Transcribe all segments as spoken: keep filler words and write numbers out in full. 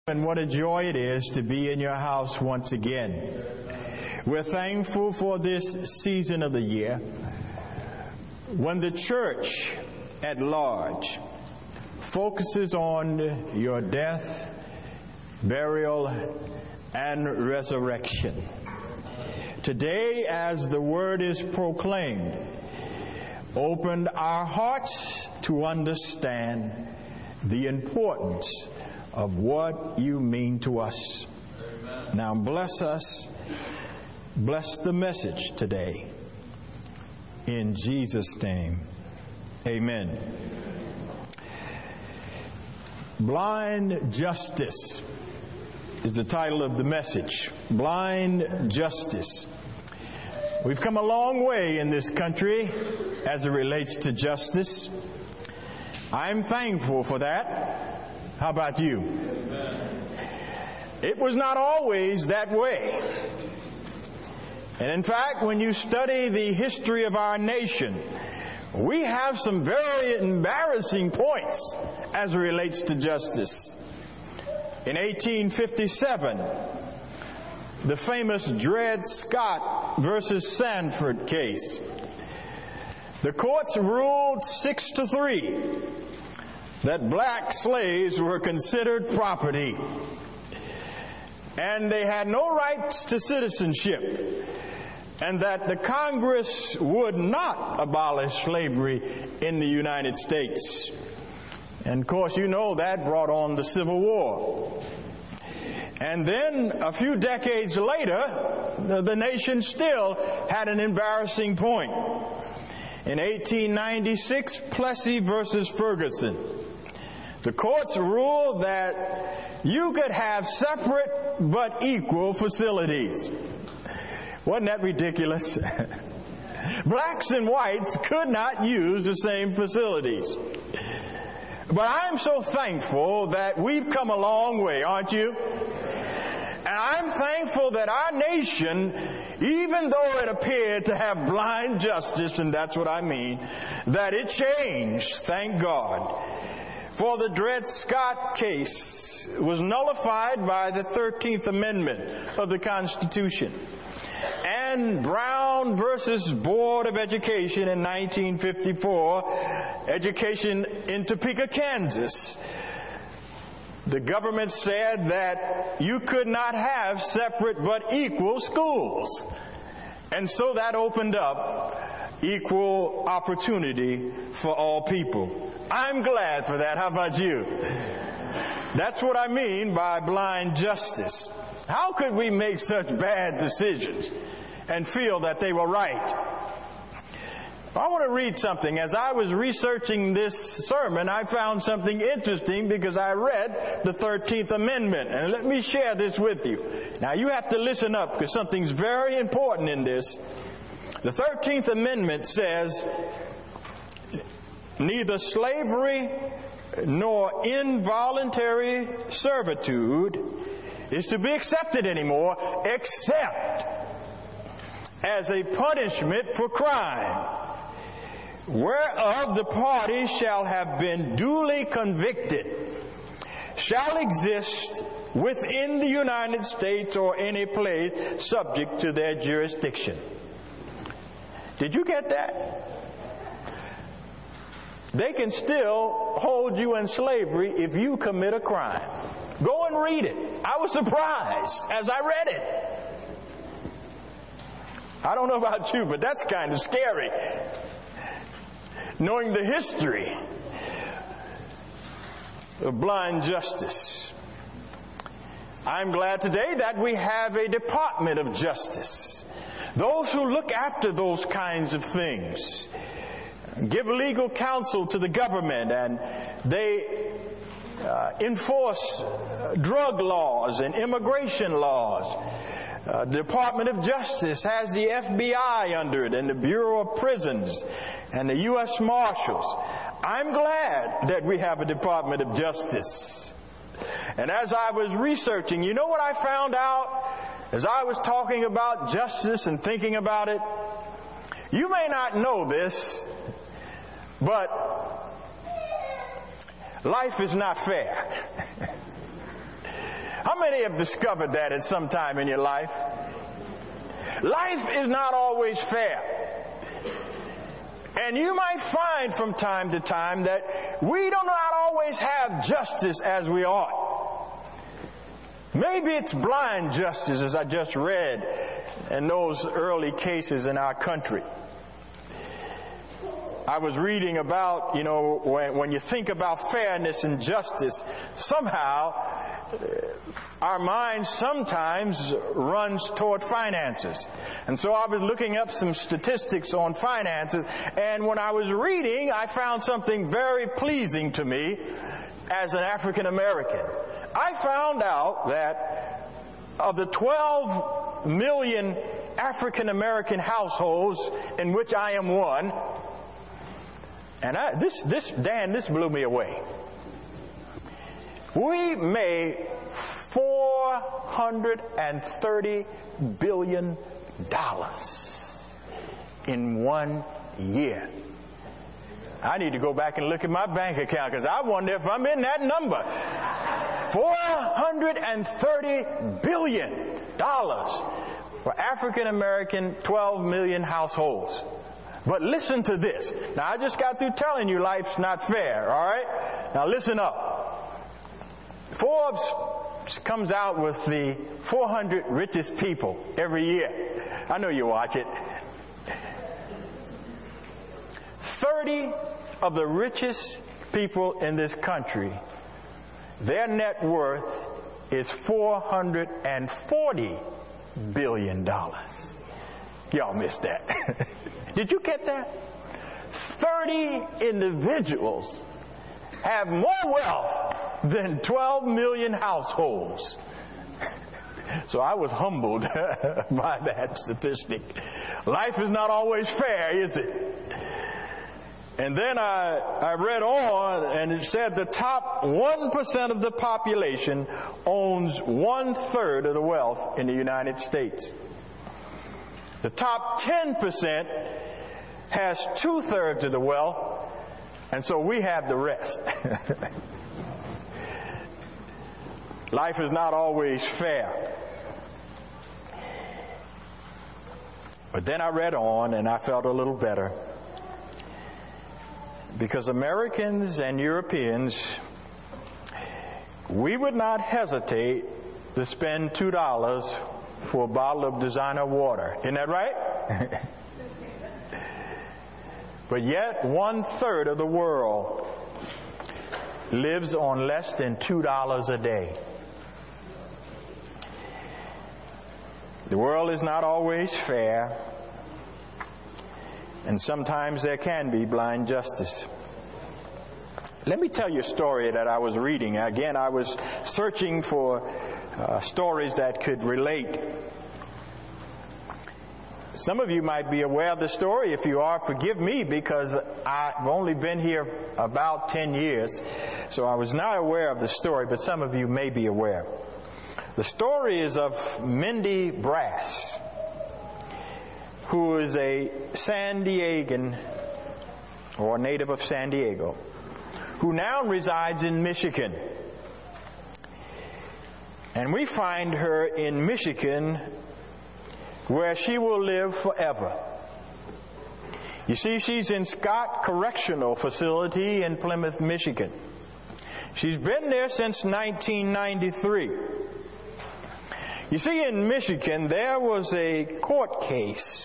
And what a joy it is to be in your house once again. We're thankful for this season of the year when the church at large focuses on your death, burial, and resurrection. Today, as the word is proclaimed, opened our hearts to understand the importance of what you mean to us. Amen. Now bless us, bless the message today. In Jesus' name, amen. Blind Justice is the title of the message. Blind Justice. We've come a long way in this country as it relates to justice. I'm thankful for that. How about you? Amen. It was not always that way. And in fact, when you study the history of our nation, we have some very embarrassing points as it relates to justice. In eighteen fifty-seven, the famous Dred Scott versus Sanford case. The courts ruled six to three that black slaves were considered property and they had no rights to citizenship, and that the Congress would not abolish slavery in the United States. And of course, you know that brought on the Civil War. And then a few decades later, the, the nation still had an embarrassing point. In eighteen ninety-six, Plessy versus Ferguson. The courts ruled that you could have separate but equal facilities. Wasn't that ridiculous? Blacks and whites could not use the same facilities. But I'm so thankful that we've come a long way, aren't you? And I'm thankful that our nation, even though it appeared to have blind justice, and that's what I mean, that it changed, thank God. For the Dred Scott case was nullified by the thirteenth Amendment of the Constitution. And Brown versus Board of Education in nineteen fifty-four, education in Topeka, Kansas. The government said that you could not have separate but equal schools. And so that opened up equal opportunity for all people. I'm glad for that. How about you? That's what I mean by blind justice. How could we make such bad decisions and feel that they were right? I want to read something. As I was researching this sermon, I found something interesting because I read the thirteenth Amendment. And let me share this with you. Now, you have to listen up because something's very important in this. The thirteenth Amendment says, neither slavery nor involuntary servitude is to be accepted anymore except as a punishment for crime, whereof the party shall have been duly convicted, shall exist within the United States or any place subject to their jurisdiction. Did you get that? They can still hold you in slavery if you commit a crime. Go and read it. I was surprised as I read it. I don't know about you, but that's kind of scary. Knowing the history of blind justice. I'm glad today that we have a Department of Justice. Those who look after those kinds of things, give legal counsel to the government, and they uh, enforce uh, drug laws and immigration laws. Uh, the Department of Justice has the F B I under it and the Bureau of Prisons and the U S Marshals. I'm glad that we have a Department of Justice. And as I was researching, you know what I found out as I was talking about justice and thinking about it? You may not know this, but life is not fair. How many have discovered that at some time in your life? Life is not always fair. And you might find from time to time that we do not always have justice as we ought. Maybe it's blind justice, as I just read in those early cases in our country. I was reading about, you know, when, when you think about fairness and justice, somehow our mind sometimes runs toward finances. And so I was looking up some statistics on finances, and when I was reading, I found something very pleasing to me as an African American. I found out that of the twelve million African American households in which I am one, and I, this, this, Dan, this blew me away. We made four hundred thirty billion dollars in one year. I need to go back and look at my bank account because I wonder if I'm in that number. four hundred thirty billion dollars for African American twelve million households. But listen to this. Now, I just got through telling you life's not fair, all right? Now, listen up. Forbes comes out with the four hundred richest people every year. I know you watch it. thirty of the richest people in this country, their net worth is four hundred forty billion dollars. Y'all missed that. Did you get that? thirty individuals have more wealth than twelve million households. So I was humbled by that statistic. Life is not always fair, is it? And then I, I read on, and it said the top one percent of the population owns one-third of the wealth in the United States. The top ten percent has two-thirds of the wealth, and so we have the rest. Life is not always fair. But then I read on, and I felt a little better. Because Americans and Europeans, we would not hesitate to spend two dollars for a bottle of designer water. Isn't that right? But yet one-third of the world lives on less than two dollars a day. The world is not always fair, and sometimes there can be blind justice. Let me tell you a story that I was reading. Again, I was searching for uh, stories that could relate. Some of you might be aware of the story. If you are, forgive me, because I've only been here about ten years, so I was not aware of the story, but some of you may be aware. The story is of Mindy Brass, who is a San Diegan, or a native of San Diego, who now resides in Michigan. And we find her in Michigan, where she will live forever. You see, she's in Scott Correctional Facility in Plymouth, Michigan. She's been there since nineteen ninety-three. You see, in Michigan, there was a court case,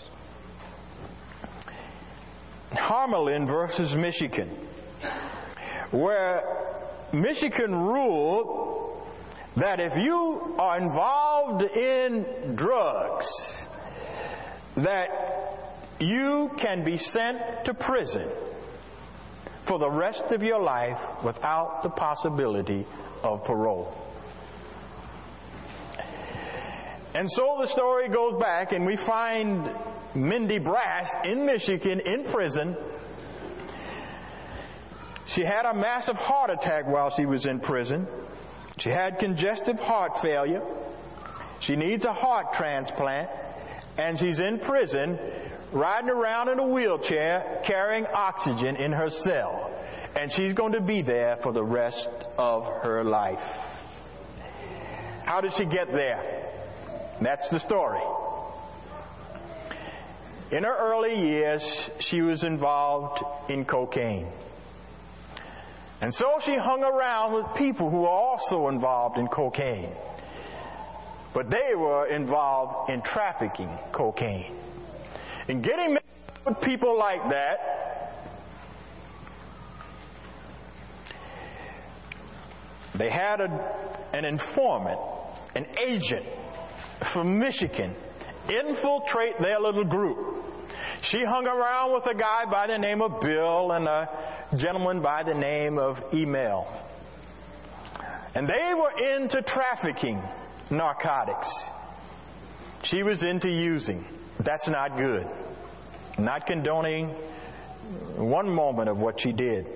Harmelin versus Michigan, where Michigan ruled that if you are involved in drugs, that you can be sent to prison for the rest of your life without the possibility of parole. And so the story goes back, and we find Mindy Brass in Michigan in prison. She had a massive heart attack while she was in prison. She had congestive heart failure. She needs a heart transplant, and she's in prison riding around in a wheelchair carrying oxygen in her cell. And she's going to be there for the rest of her life. How did she get there? That's the story. In her early years, she was involved in cocaine. And so she hung around with people who were also involved in cocaine. But they were involved in trafficking cocaine. And getting mixed with people like that, they had a, an informant, an agent from Michigan, infiltrate their little group. She hung around with a guy by the name of Bill and a gentleman by the name of Emil. And they were into trafficking narcotics. She was into using. That's not good. Not condoning one moment of what she did.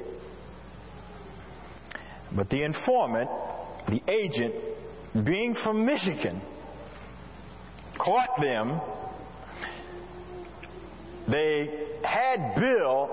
But the informant, the agent, being from Michigan, caught them. They had Bill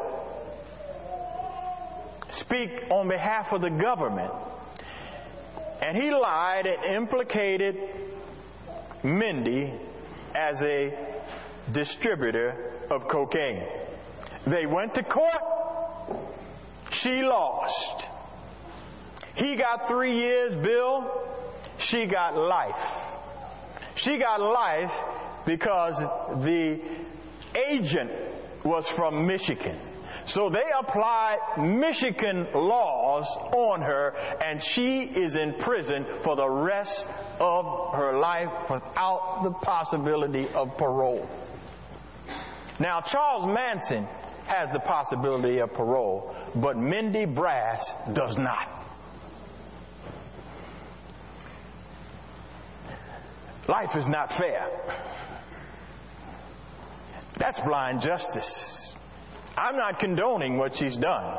speak on behalf of the government. And he lied and implicated Mindy as a distributor of cocaine. They went to court. She lost. He got three years, Bill. She got life. She got life because the agent was from Michigan. So they applied Michigan laws on her, and she is in prison for the rest of her life without the possibility of parole. Now, Charles Manson has the possibility of parole, but Mindy Brass does not. Life is not fair. That's blind justice. I'm not condoning what she's done.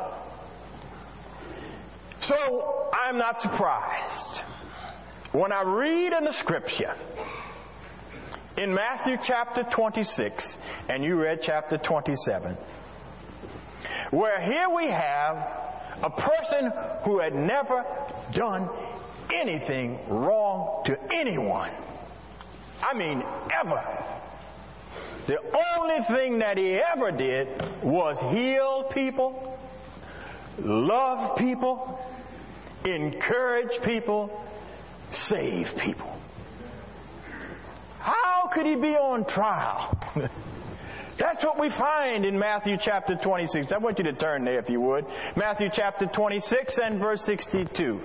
So I'm not surprised when I read in the scripture in Matthew chapter twenty-six, and you read chapter twenty-seven, where here we have a person who had never done anything wrong to anyone. I mean, ever. The only thing that he ever did was heal people, love people, encourage people, save people. How could he be on trial? That's what we find in Matthew chapter twenty-six. I want you to turn there if you would. Matthew chapter twenty-six and verse sixty-two.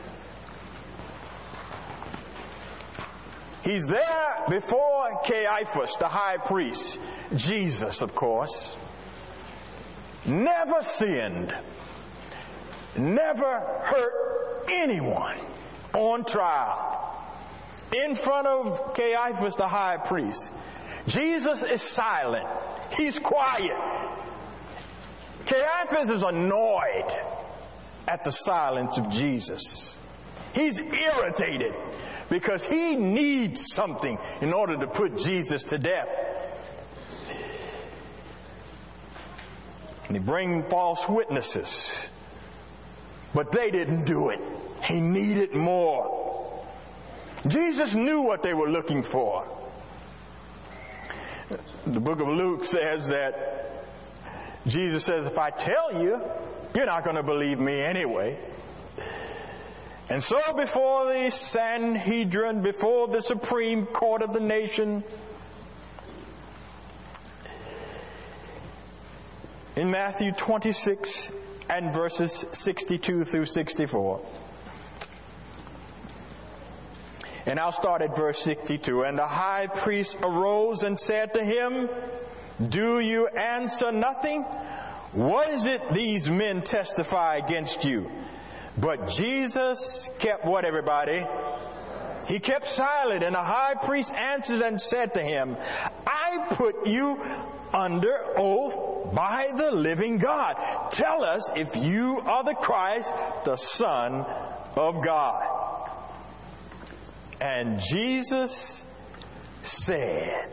He's there before Caiaphas, the high priest. Jesus, of course, never sinned, never hurt anyone on trial. In front of Caiaphas, the high priest, Jesus is silent. He's quiet. Caiaphas is annoyed at the silence of Jesus. He's irritated because he needs something in order to put Jesus to death. They bring false witnesses, but they didn't do it. He needed more. Jesus knew what they were looking for. The book of Luke says that Jesus says, if I tell you, you're not going to believe me anyway. And so before the Sanhedrin, before the Supreme Court of the nation, in Matthew twenty-six and verses sixty-two through sixty-four. And I'll start at verse sixty-two. And the high priest arose and said to him, do you answer nothing? What is it these men testify against you? But Jesus kept what, everybody? He kept silent. And the high priest answered and said to him, I put you under oath by the living God. Tell us if you are the Christ, the Son of God. And Jesus said,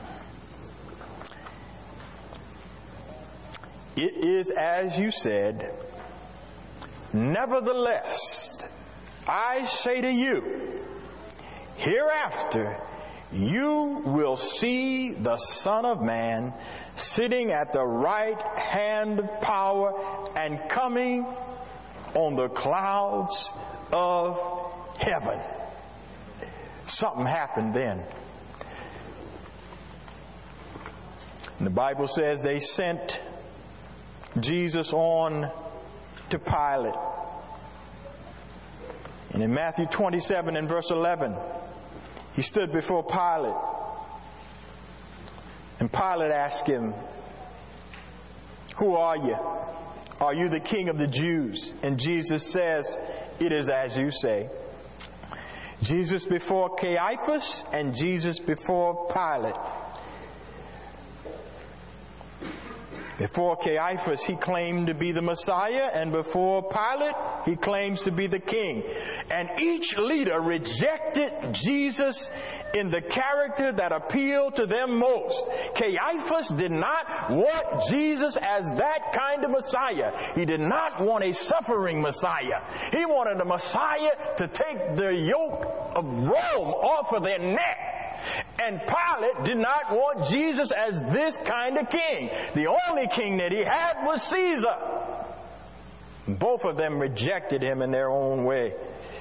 it is as you said. Nevertheless, I say to you, hereafter you will see the Son of Man sitting at the right hand of power and coming on the clouds of heaven. Something happened then. And the Bible says they sent Jesus on to Pilate. And in Matthew twenty-seven and verse eleven, he stood before Pilate. And Pilate asked him, "Who are you? Are you the king of the Jews?" And Jesus says, "It is as you say." Jesus before Caiaphas and Jesus before Pilate. Before Caiaphas, he claimed to be the Messiah, and before Pilate, he claims to be the king. And each leader rejected Jesus in the character that appealed to them most. Caiaphas did not want Jesus as that kind of Messiah. He did not want a suffering Messiah. He wanted a Messiah to take the yoke of Rome off of their neck. And Pilate did not want Jesus as this kind of king. The only king that he had was Caesar. Both of them rejected him in their own way.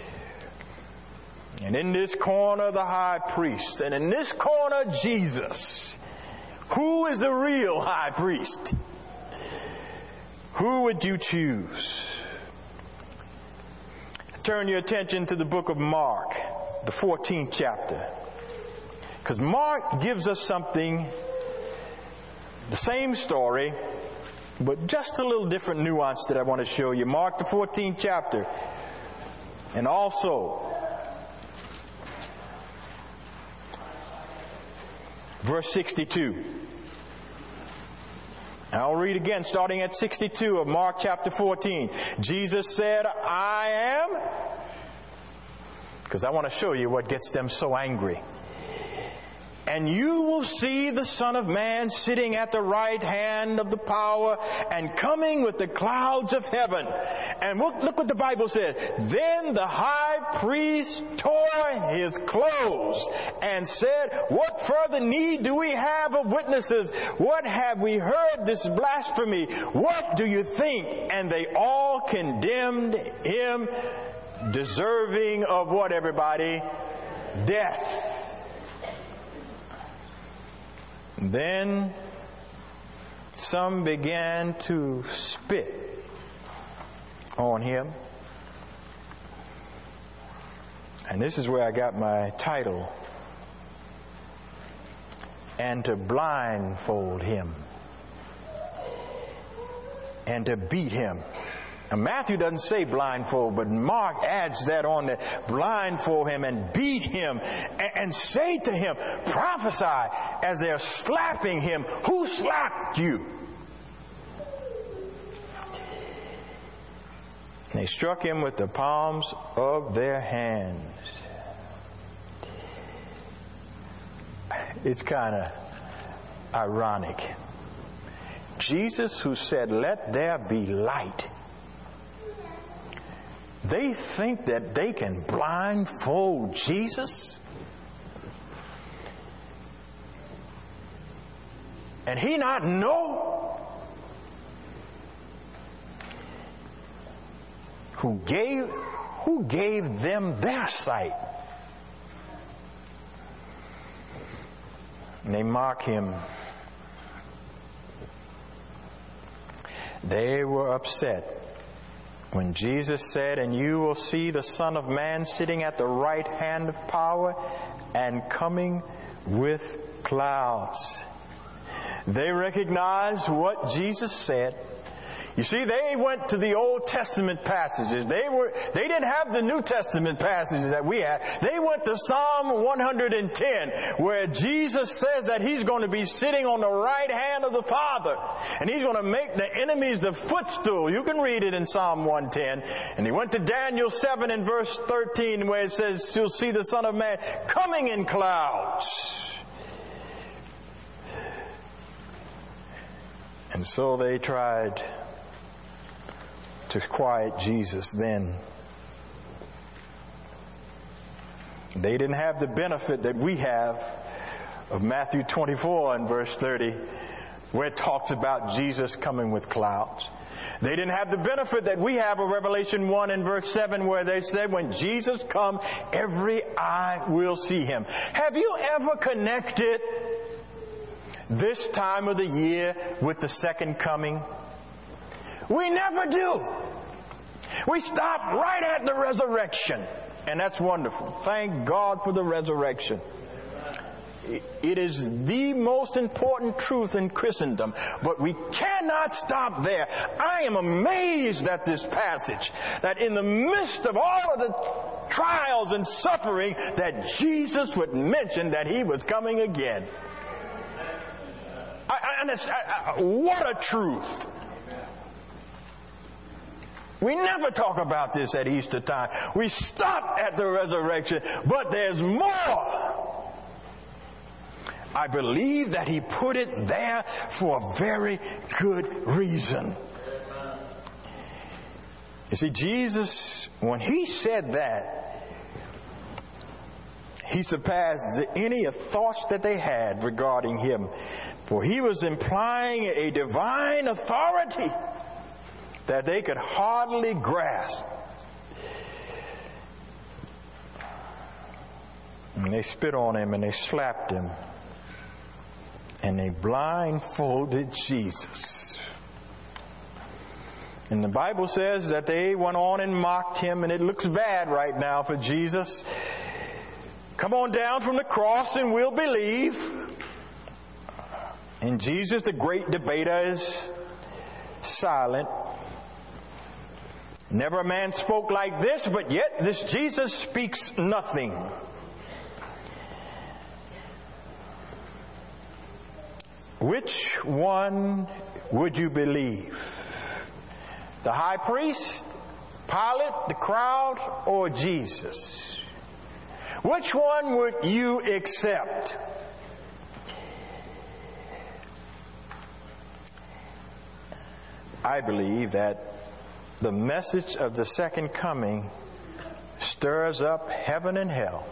And in this corner, the high priest. And in this corner, Jesus. Who is the real high priest? Who would you choose? Turn your attention to the book of Mark, the fourteenth chapter. Because Mark gives us something, the same story, but just a little different nuance that I want to show you. Mark, the fourteenth chapter. And also, verse sixty-two. I'll read again, starting at sixty-two of Mark chapter fourteen. Jesus said, "I am," because I want to show you what gets them so angry. "And you will see the Son of Man sitting at the right hand of the power and coming with the clouds of heaven." And look, look what the Bible says. "Then the high priest tore his clothes and said, 'What further need do we have of witnesses? What have we heard this blasphemy? What do you think?' And they all condemned him, deserving of what, everybody? Death. Then some began to spit on him. And this is where I got my title. And to blindfold him. And to beat him. Now, Matthew doesn't say blindfold, but Mark adds that on there. Blindfold him and beat him and, and say to him, prophesy as they're slapping him. Who slapped you? And they struck him with the palms of their hands. It's kind of ironic. Jesus, who said, "Let there be light," they think that they can blindfold Jesus? And he not know who gave who gave them their sight? And they mock him. They were upset when Jesus said, "And you will see the Son of Man sitting at the right hand of power and coming with clouds." They recognized what Jesus said. You see, they went to the Old Testament passages. They were, they didn't have the New Testament passages that we have. They went to Psalm one hundred ten, where Jesus says that He's going to be sitting on the right hand of the Father. And He's going to make the enemies the footstool. You can read it in Psalm one ten. And they went to Daniel seven and verse thirteen, where it says, "You'll see the Son of Man coming in clouds." And so they tried to quiet Jesus then. They didn't have the benefit that we have of Matthew twenty-four and verse thirty, where it talks about Jesus coming with clouds. They didn't have the benefit that we have of Revelation one and verse seven, where they said, when Jesus comes, every eye will see him. Have you ever connected this time of the year with the second coming? We never do. We stop right at the resurrection. And that's wonderful. Thank God for the resurrection. It is the most important truth in Christendom, but we cannot stop there. I am amazed at this passage, that in the midst of all of the trials and suffering, that Jesus would mention that he was coming again. I, I understand. I, I, what a truth. We never talk about this at Easter time. We stop at the resurrection, but there's more. I believe that he put it there for a very good reason. You see, Jesus, when he said that, he surpassed any thoughts that they had regarding him. For he was implying a divine authority that they could hardly grasp. And they spit on him and they slapped him. And they blindfolded Jesus. And the Bible says that they went on and mocked him, and it looks bad right now for Jesus. Come on down from the cross and we'll believe. And Jesus, the great debater, is silent. Never a man spoke like this, but yet this Jesus speaks nothing. Which one would you believe? The high priest, Pilate, the crowd, or Jesus? Which one would you accept? I believe that the message of the second coming stirs up heaven and hell.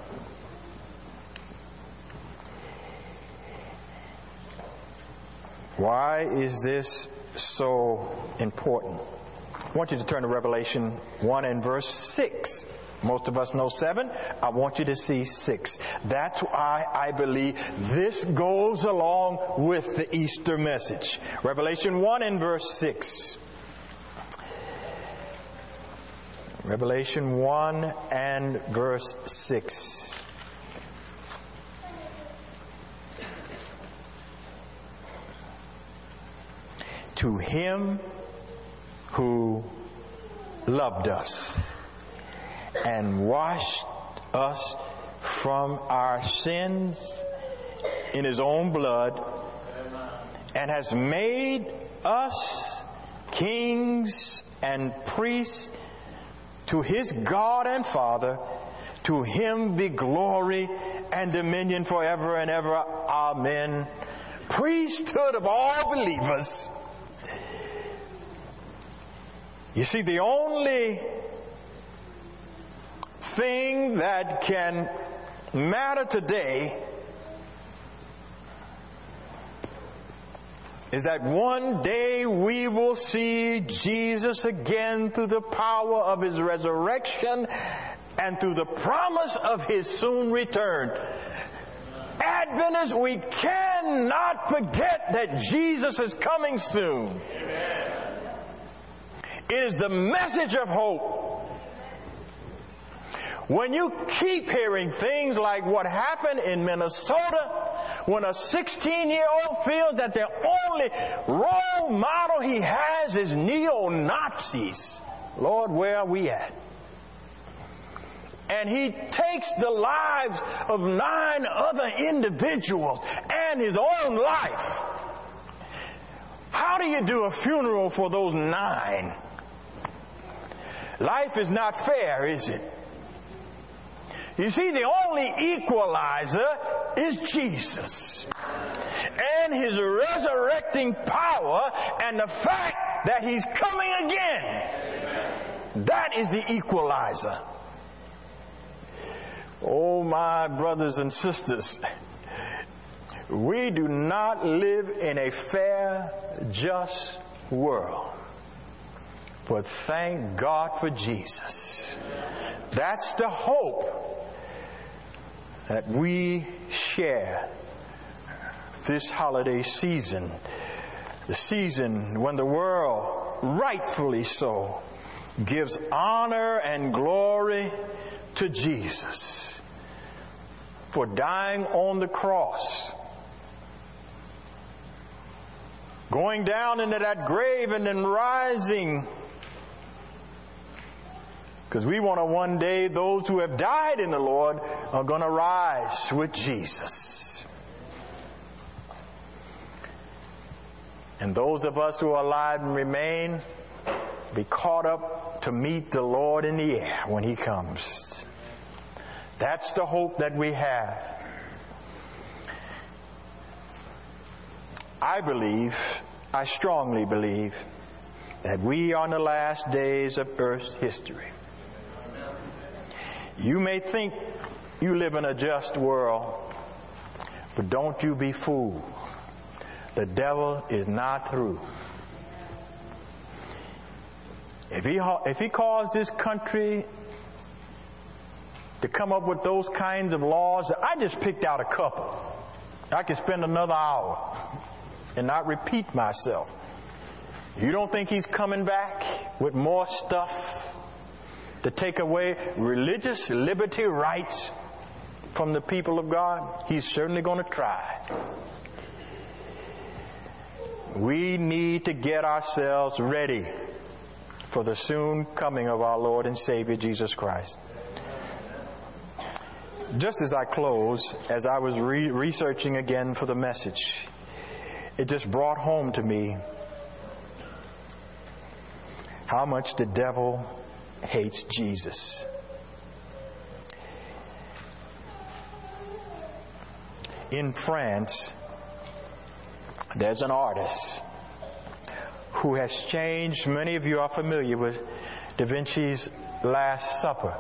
Why is this so important? I want you to turn to Revelation one and verse six. Most of us know seven. I want you to see six. That's why I believe this goes along with the Easter message. Revelation one and verse six. Revelation one and verse six. To him who loved us and washed us from our sins in his own blood, and has made us kings and priests to his God and Father, to him be glory and dominion forever and ever. Amen. Priesthood of all believers. You see, the only thing that can matter today is that one day we will see Jesus again through the power of his resurrection and through the promise of his soon return. Adventists, we cannot forget that Jesus is coming soon. It is the message of hope. When you keep hearing things like what happened in Minnesota, when a sixteen-year-old feels that the only role model he has is neo-Nazis, Lord, where are we at? And he takes the lives of nine other individuals and his own life. How do you do a funeral for those nine? Life is not fair, is it? You see, the only equalizer is Jesus. And his resurrecting power and the fact that he's coming again. That is the equalizer. Oh, my brothers and sisters, we do not live in a fair, just world. But thank God for Jesus. That's the hope that we share this holiday season. The season when the world, rightfully so, gives honor and glory to Jesus for dying on the cross, going down into that grave and then rising, because we want to one day, those who have died in the Lord are going to rise with Jesus. And those of us who are alive and remain, be caught up to meet the Lord in the air when He comes. That's the hope that we have. I believe, I strongly believe, that we are in the last days of Earth's history. You may think you live in a just world, but don't you be fooled. The devil is not through. If he, if he caused this country to come up with those kinds of laws, I just picked out a couple. I could spend another hour and not repeat myself. You don't think he's coming back with more stuff to take away religious liberty rights from the people of God? He's certainly going to try. We need to get ourselves ready for the soon coming of our Lord and Savior Jesus Christ. Just as I close, as I was re- researching again for the message, it just brought home to me how much the devil hates Jesus. In France, there's an artist who has changed. Many of you are familiar with Da Vinci's Last Supper.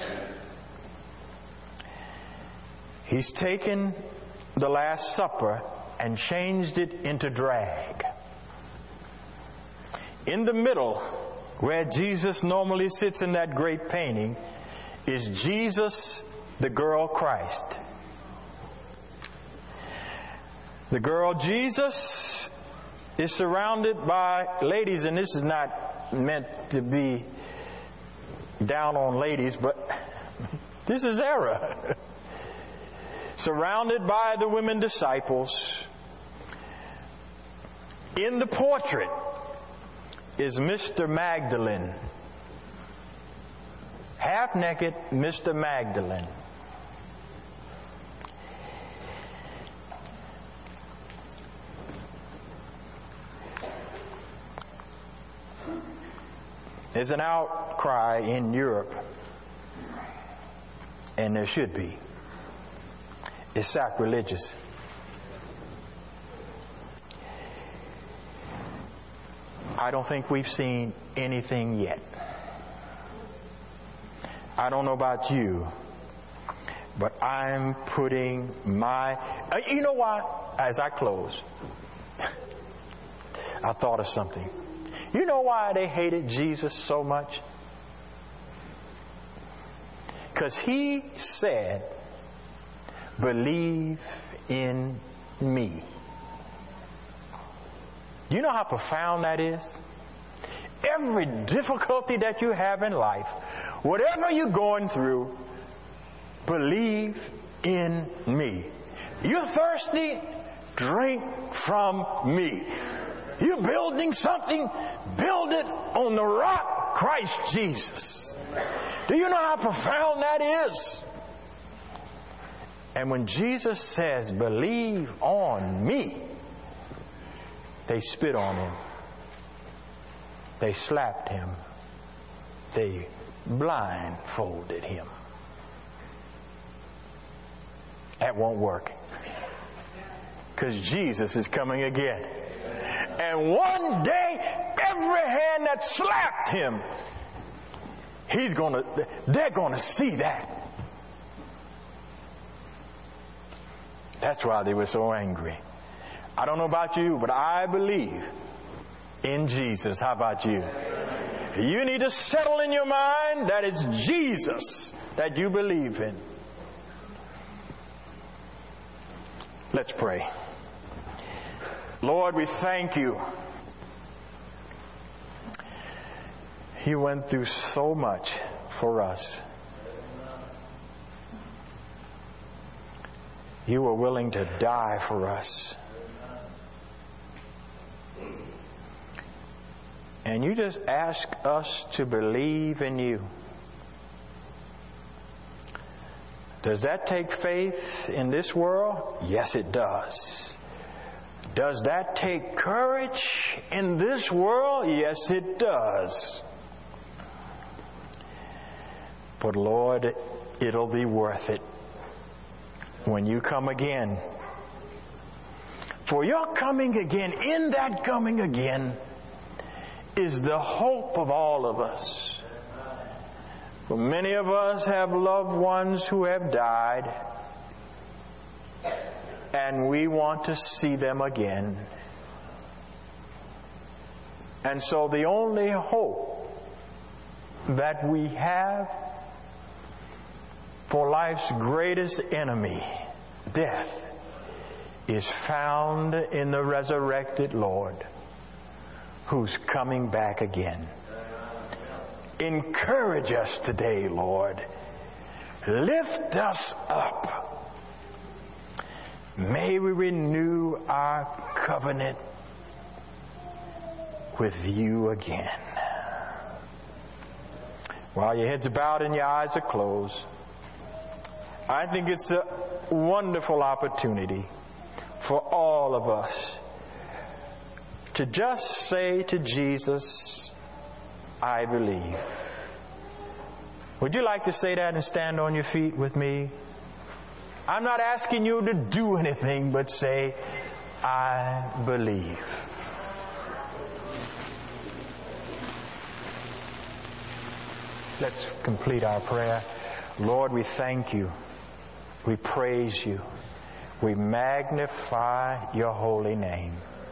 He's taken the Last Supper and changed it into drag. In the middle, where Jesus normally sits in that great painting, is Jesus, the girl Christ. The girl Jesus is surrounded by ladies, and this is not meant to be down on ladies, but this is error. Surrounded by the women disciples. In the portrait is Mister Magdalene. Half naked Mister Magdalene. There's an outcry in Europe, and there should be. It's sacrilegious. I don't think we've seen anything yet. I don't know about you, but I'm putting my... Uh, you know why? As I close, I thought of something. You know why they hated Jesus so much? Because he said, believe in me. Do you know how profound that is? Every difficulty that you have in life, whatever you're going through, believe in me. You're thirsty? Drink from me. You're building something? Build it on the rock, Christ Jesus. Do you know how profound that is? And when Jesus says, believe on me, they spit on him. They slapped him. They blindfolded him. That won't work. Because Jesus is coming again. And one day, every hand that slapped him, he's gonna, they're gonna see that. That's why they were so angry. I don't know about you, but I believe in Jesus. How about you? You need to settle in your mind that it's Jesus that you believe in. Let's pray. Lord, we thank you. You went through so much for us. You were willing to die for us. And you just ask us to believe in you. Does that take faith in this world? Yes, it does. Does that take courage in this world? Yes, it does. But Lord, it'll be worth it when you come again. For your coming again, in that coming again, is the hope of all of us. For many of us have loved ones who have died, and we want to see them again. And so the only hope that we have for life's greatest enemy, death, is found in the resurrected Lord, who's coming back again. Encourage us today, Lord. Lift us up. May we renew our covenant with you again. While your heads are bowed and your eyes are closed, I think it's a wonderful opportunity for all of us to just say to Jesus, I believe. Would you like to say that and stand on your feet with me? I'm not asking you to do anything but say, I believe. Let's complete our prayer. Lord, we thank you. We praise you. We magnify your holy name.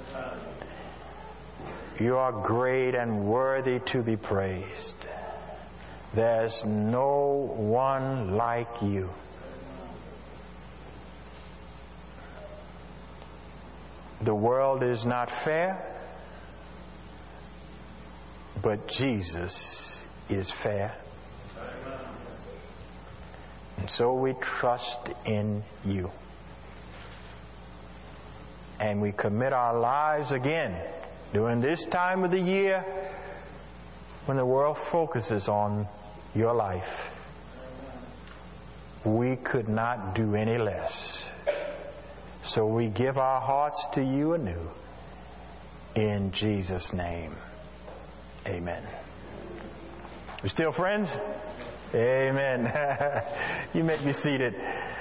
You are great and worthy to be praised. There's no one like you. The world is not fair, but Jesus is fair. And so we trust in you. And we commit our lives again during this time of the year when the world focuses on your life. We could not do any less. So we give our hearts to you anew. In Jesus' name, amen. We still friends? Amen. You may be seated.